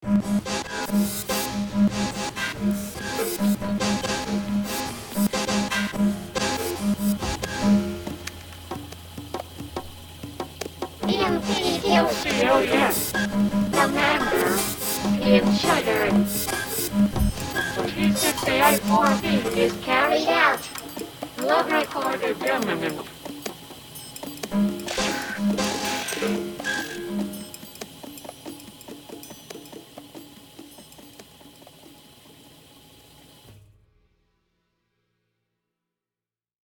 MPDLCOS. Remember, in Southern. 368-4B is carried out. Love recorded dominant.